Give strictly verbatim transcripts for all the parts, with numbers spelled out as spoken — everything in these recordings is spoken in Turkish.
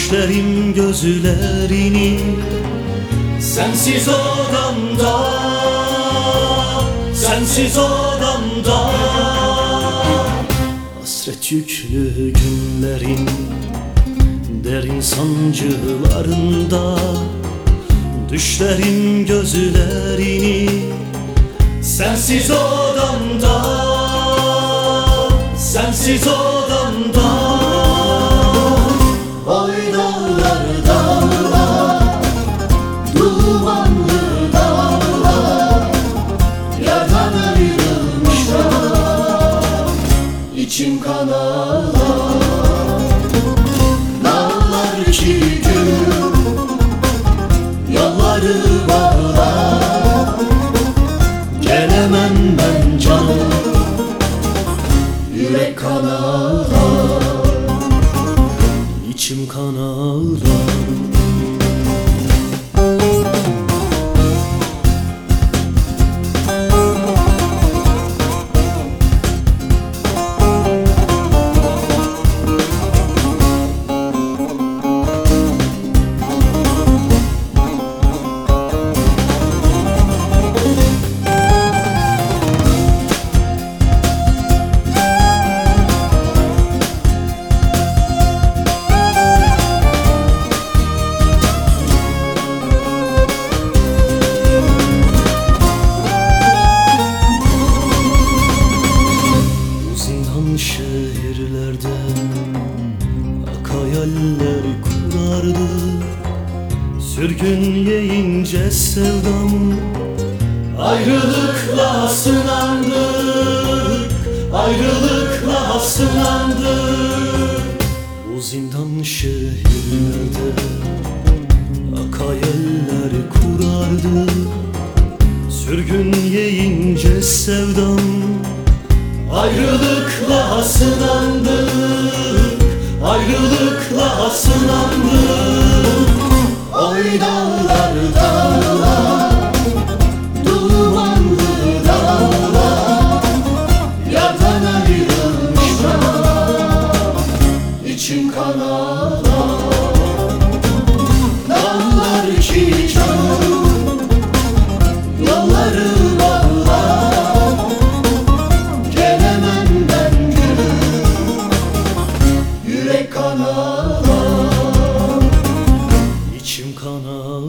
Düşlerim gözlerini sensiz odamda, sensiz odamda. Hasret yüklü günlerin derin sancılarında, düşlerim gözlerini sensiz odamda, sensiz odamda. Oy dağlar dağlar, dumanlı dağlar, yardan ayrılmışlar, içim kan ağlar. Dağlar iki gün yolları bağlar, gelemem ben canım, yürek kan ağlar, İçim kan ağlar. Şehirlerde ak hayaller kurardı, sürgün yiyince sevdam, ayrılıkla sınandık, ayrılıkla sınandık. Bu zindan şehirlerde ak hayaller kurardı, sürgün yiyince sevdam, ayrılıkla sınandık, ayrılıkla sınandık. Oy dağlar dağlar, dumanlı dağlar, yardan ayrılmışlar, içim kan ağlar. Dağlar iki can, yolları bağlar, gelemem ben gülüm, yürek kan ağlar, İçim kan ağlar.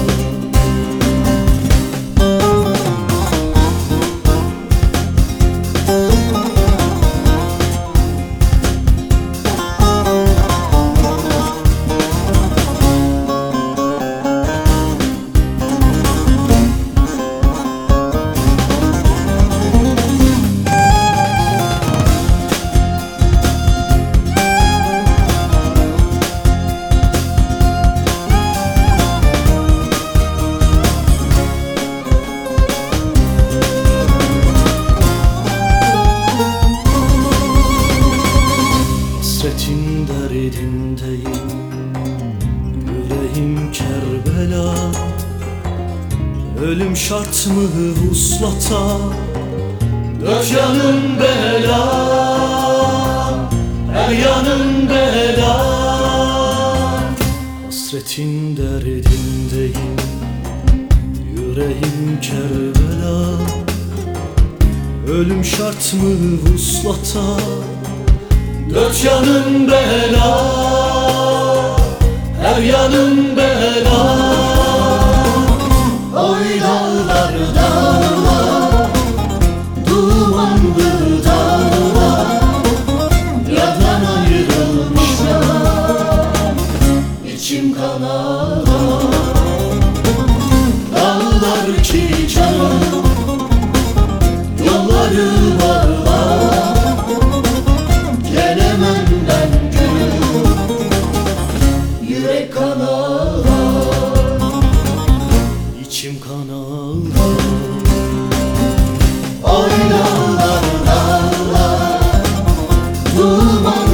Hasretin derdindeyim, yüreğim Kerbela. Ölüm şart mı vuslata, dört yanım bela, her yanım bela. Hasretin derdindeyim, yüreğim Kerbela. Ölüm şart mı vuslata, dört yanım bela, her yanım bela. oy dağlar dağlar, dumanlı dağlar, yardan ayrılmışlar, içim kan ağlar. Dağlar iki can, yolları bağlar, gelemem ben gülüm, yürek kan ağlar, İçim kan ağlar. oy dağlar dağlar, duman